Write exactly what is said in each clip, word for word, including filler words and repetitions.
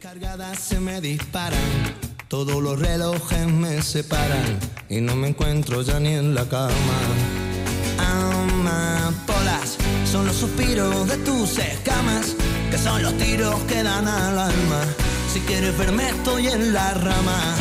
Cargadas se me disparan, todos los relojes me separan y no me encuentro ya ni en la cama. Amapolas son los suspiros de tus escamas, que son los tiros que dan al alma. Si quieres verme estoy en la rama.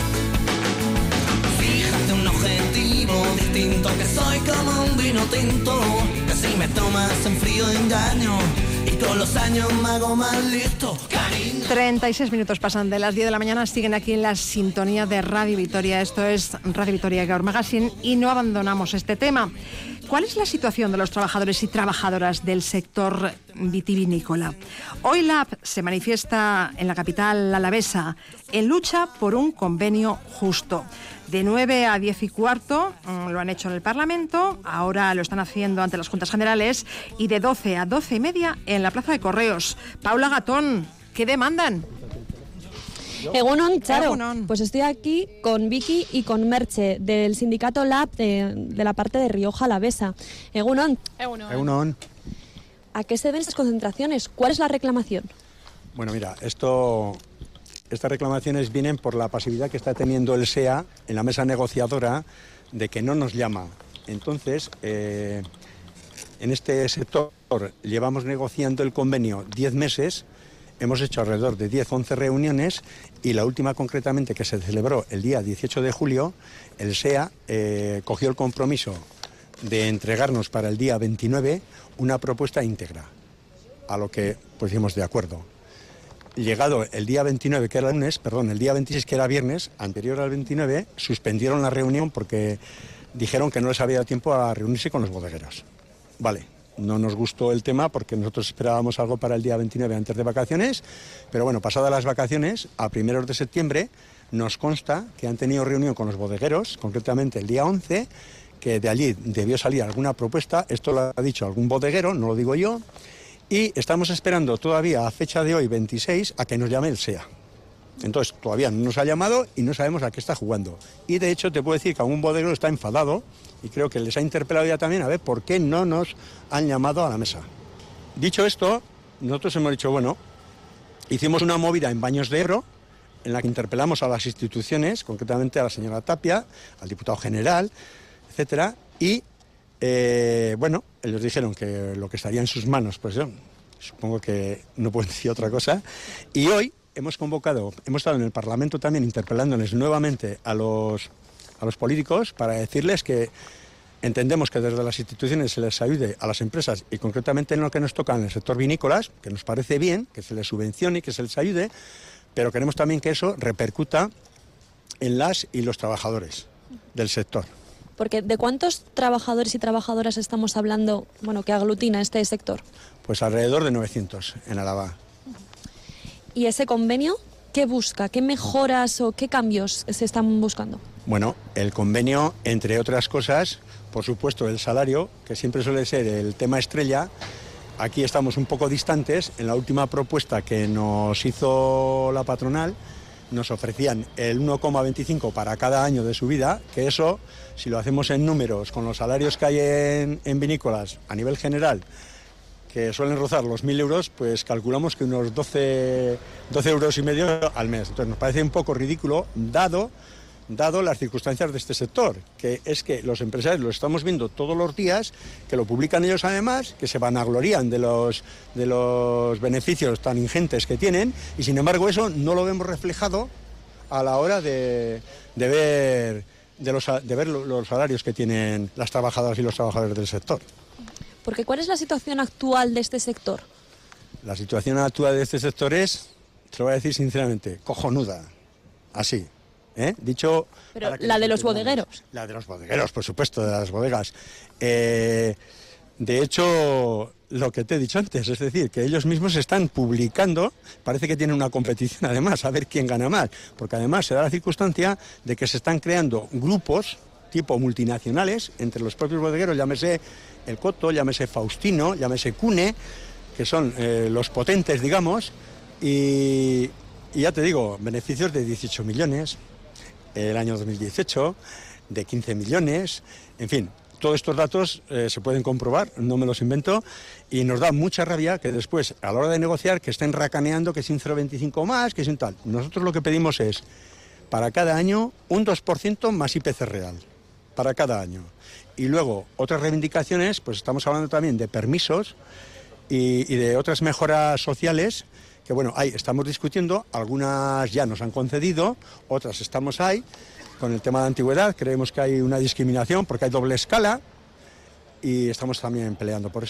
Fíjate un objetivo distinto, que soy como un vino tinto, que si me tomas en frío engaño y con los años me hago más listo, cariño. treinta y seis minutos pasan de las diez de la mañana, siguen aquí en la sintonía de Radio Vitoria. Esto es Radio Vitoria Gaur Magazine y no abandonamos este tema. ¿Cuál es la situación de los trabajadores y trabajadoras del sector vitivinícola? Hoy Lab se manifiesta en la capital alavesa en lucha por un convenio justo. De nueve a diez y cuarto lo han hecho en el Parlamento, ahora lo están haciendo ante las Juntas Generales, y de doce a doce y media en la Plaza de Correos. Paula Gatón, ¿qué demandan? Egunon, Charo. Egunon. Pues estoy aquí con Vicky y con Merche del sindicato Lab de, de la parte de Rioja Alavesa. Egunon. Egunon. Egunon. ¿A qué se deben estas concentraciones? ¿Cuál es la reclamación? Bueno, mira, esto, estas reclamaciones vienen por la pasividad que está teniendo el S E A en la mesa negociadora de que no nos llama. Entonces, eh, en este sector llevamos negociando el convenio diez meses. Hemos hecho alrededor de diez, once reuniones y la última concretamente, que se celebró el día dieciocho de julio, el S E A eh, cogió el compromiso de entregarnos para el día veintinueve una propuesta íntegra, a lo que pusimos de acuerdo. Llegado el día veintinueve, que era lunes, perdón, el día veintiséis, que era viernes, anterior al veintinueve, suspendieron la reunión porque dijeron que no les había dado tiempo a reunirse con los bodegueros. Vale. No nos gustó el tema porque nosotros esperábamos algo para el día veintinueve antes de vacaciones, pero bueno, pasadas las vacaciones, a primeros de septiembre, nos consta que han tenido reunión con los bodegueros, concretamente el día once, que de allí debió salir alguna propuesta, esto lo ha dicho algún bodeguero, no lo digo yo, y estamos esperando todavía a fecha de hoy, veintiséis, a que nos llame el S E A. Entonces, todavía no nos ha llamado y no sabemos a qué está jugando. Y de hecho, te puedo decir que algún bodeguero está enfadado y creo que les ha interpelado ya también a ver por qué no nos han llamado a la mesa. Dicho esto, nosotros hemos dicho, bueno, hicimos una movida en Baños de Ebro en la que interpelamos a las instituciones, concretamente a la señora Tapia, al diputado general, etcétera, y eh, bueno, ellos dijeron que lo que estaría en sus manos, pues yo supongo que no pueden decir otra cosa, y hoy hemos convocado, hemos estado en el Parlamento también interpelándoles nuevamente a los, a los políticos para decirles que entendemos que desde las instituciones se les ayude a las empresas y concretamente en lo que nos toca en el sector vinícolas, que nos parece bien, que se les subvencione y que se les ayude, pero queremos también que eso repercuta en las y los trabajadores del sector. Porque ¿de cuántos trabajadores y trabajadoras estamos hablando, bueno, que aglutina este sector? Pues alrededor de novecientos en Álava. ¿Y ese convenio qué busca? ¿Qué mejoras o qué cambios se están buscando? Bueno, el convenio, entre otras cosas, por supuesto el salario, que siempre suele ser el tema estrella. Aquí estamos un poco distantes. En la última propuesta que nos hizo la patronal, nos ofrecían el uno coma veinticinco para cada año de subida, que eso, si lo hacemos en números, con los salarios que hay en, en vinícolas a nivel general, que suelen rozar los mil euros, pues calculamos que unos doce, doce euros y medio al mes. Entonces nos parece un poco ridículo, dado, dado las circunstancias de este sector, que es que los empresarios lo estamos viendo todos los días, que lo publican ellos además, que se vanaglorían de los, de los beneficios tan ingentes que tienen, y sin embargo eso no lo vemos reflejado a la hora de, de ver, de los, de ver los salarios que tienen las trabajadoras y los trabajadores del sector. Porque ¿cuál es la situación actual de este sector? La situación actual de este sector es, te lo voy a decir sinceramente, cojonuda, así, ¿eh? Dicho... Pero la de los bodegueros. La de los bodegueros, por supuesto, de las bodegas. Eh, de hecho, lo que te he dicho antes, es decir, que ellos mismos están publicando, parece que tienen una competición además, a ver quién gana más, porque además se da la circunstancia de que se están creando grupos tipo multinacionales entre los propios bodegueros, llámese El Coto, llámese Faustino, llámese Cune, que son eh, los potentes, digamos, y, y ya te digo, beneficios de dieciocho millones el año dos mil dieciocho, de quince millones, en fin, todos estos datos eh, se pueden comprobar, no me los invento, y nos da mucha rabia que después, a la hora de negociar, que estén racaneando que sin cero coma veinticinco más, que sin tal. Nosotros lo que pedimos es, para cada año, un dos por ciento más I P C real, para cada año. Y luego, otras reivindicaciones, pues estamos hablando también de permisos y, y de otras mejoras sociales, que bueno, ahí estamos discutiendo, algunas ya nos han concedido, otras estamos ahí. Con el tema de antigüedad creemos que hay una discriminación porque hay doble escala y estamos también peleando por eso.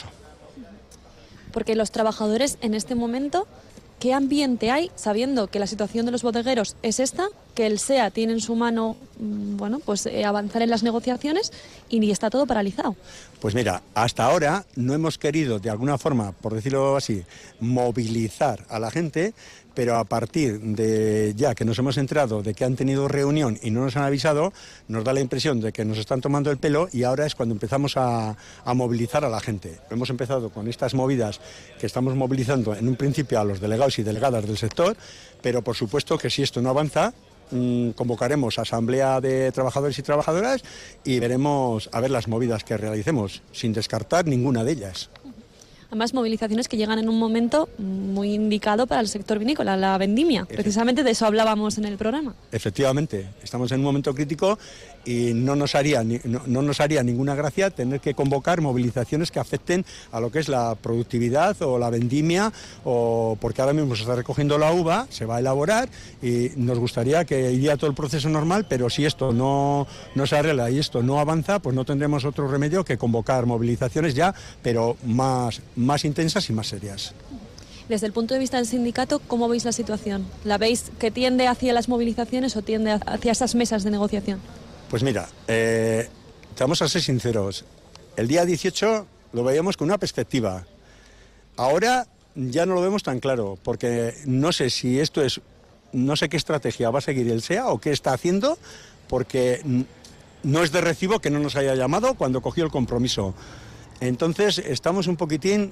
Porque los trabajadores en este momento, ¿qué ambiente hay sabiendo que la situación de los bodegueros es esta, que el S E A tiene en su mano, bueno, pues eh, avanzar en las negociaciones y está todo paralizado? Pues mira, hasta ahora no hemos querido de alguna forma, por decirlo así, movilizar a la gente, pero a partir de ya que nos hemos enterado de que han tenido reunión y no nos han avisado, nos da la impresión de que nos están tomando el pelo y ahora es cuando empezamos a, a movilizar a la gente. Hemos empezado con estas movidas que estamos movilizando en un principio a los delegados y delegadas del sector, pero por supuesto que si esto no avanza, mmm, convocaremos asamblea de trabajadores y trabajadoras y veremos a ver las movidas que realicemos, sin descartar ninguna de ellas. Además, movilizaciones que llegan en un momento muy indicado para el sector vinícola, la vendimia. Precisamente de eso hablábamos en el programa. Efectivamente, estamos en un momento crítico y no nos haría, no, no nos haría ninguna gracia tener que convocar movilizaciones que afecten a lo que es la productividad o la vendimia, o porque ahora mismo se está recogiendo la uva, se va a elaborar y nos gustaría que iría todo el proceso normal, pero si esto no, no se arregla y esto no avanza, pues no tendremos otro remedio que convocar movilizaciones ya, pero más... más intensas y más serias. Desde el punto de vista del sindicato, ¿cómo veis la situación? ¿La veis que tiende hacia las movilizaciones o tiende hacia esas mesas de negociación? Pues mira, eh, vamos a ser sinceros. El día dieciocho lo veíamos con una perspectiva. Ahora ya no lo vemos tan claro, porque no sé si esto es, no sé qué estrategia va a seguir el S E A o qué está haciendo, porque no es de recibo que no nos haya llamado cuando cogió el compromiso. Entonces estamos un poquitín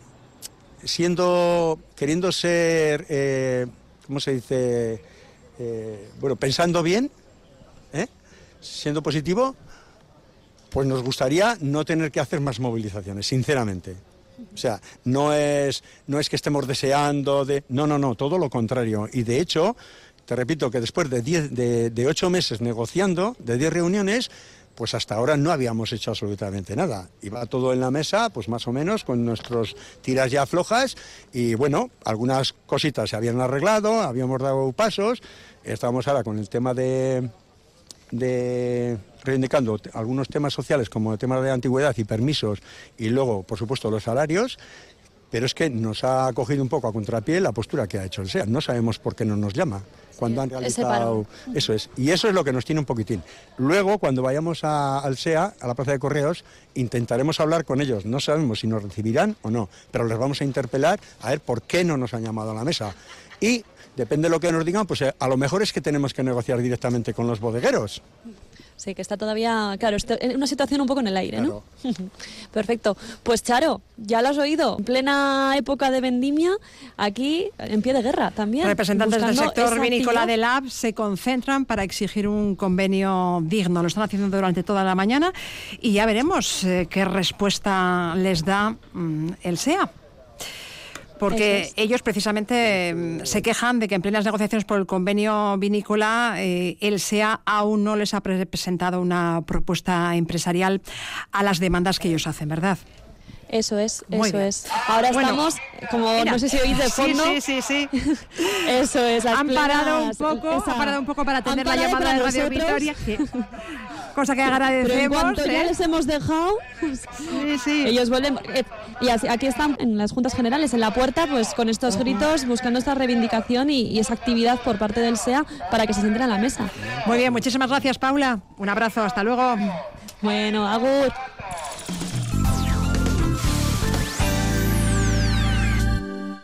siendo, queriendo ser, eh, ¿cómo se dice? Eh, bueno, pensando bien, ¿eh? Siendo positivo, pues nos gustaría no tener que hacer más movilizaciones, sinceramente. O sea, no es, no es que estemos deseando, de, no, no, no, todo lo contrario. Y de hecho, te repito que después de, diez, de, de ocho meses negociando, de diez reuniones, pues hasta ahora no habíamos hecho absolutamente nada. Iba todo en la mesa, pues más o menos, con nuestros tiras ya flojas, y bueno, algunas cositas se habían arreglado, habíamos dado pasos, estábamos ahora con el tema de, de reivindicando algunos temas sociales, como el tema de antigüedad y permisos, y luego, por supuesto, los salarios, pero es que nos ha cogido un poco a contrapié la postura que ha hecho el S E A. No sabemos por qué no nos llama cuando han realizado... Eso es, y eso es lo que nos tiene un poquitín. Luego, cuando vayamos a, al S E A, a la Plaza de Correos, intentaremos hablar con ellos. No sabemos si nos recibirán o no, pero les vamos a interpelar a ver por qué no nos han llamado a la mesa. Y, depende de lo que nos digan, pues a lo mejor es que tenemos que negociar directamente con los bodegueros. Sí, que está todavía, claro, en una situación un poco en el aire, ¿no? Claro. Perfecto. Pues Charo, ya lo has oído, en plena época de vendimia, aquí en pie de guerra también. Representantes del sector vinícola del A B se concentran para exigir un convenio digno. Lo están haciendo durante toda la mañana y ya veremos eh, qué respuesta les da mm, el S E A. Porque es. ellos precisamente se quejan de que en plenas negociaciones por el convenio vinícola eh, el S E A aún no les ha presentado una propuesta empresarial a las demandas que ellos hacen, ¿verdad? Eso es, Muy eso bien. es. Ahora bueno, estamos, como mira, no sé si oís de fondo. Sí, sí, sí. sí. Eso es. Las han plenas, parado un poco, esa, han parado un poco para atender la llamada de Radio Vitoria. Sí. Cosa que agradecemos. Pero en cuanto ¿eh? ya les hemos dejado, sí, sí. ellos vuelven. Eh, y así, aquí están en las juntas generales, en la puerta, pues con estos gritos, buscando esta reivindicación y, y esa actividad por parte del S E A para que se sienten a la mesa. Muy bien, muchísimas gracias, Paula. Un abrazo, hasta luego. Bueno, agur.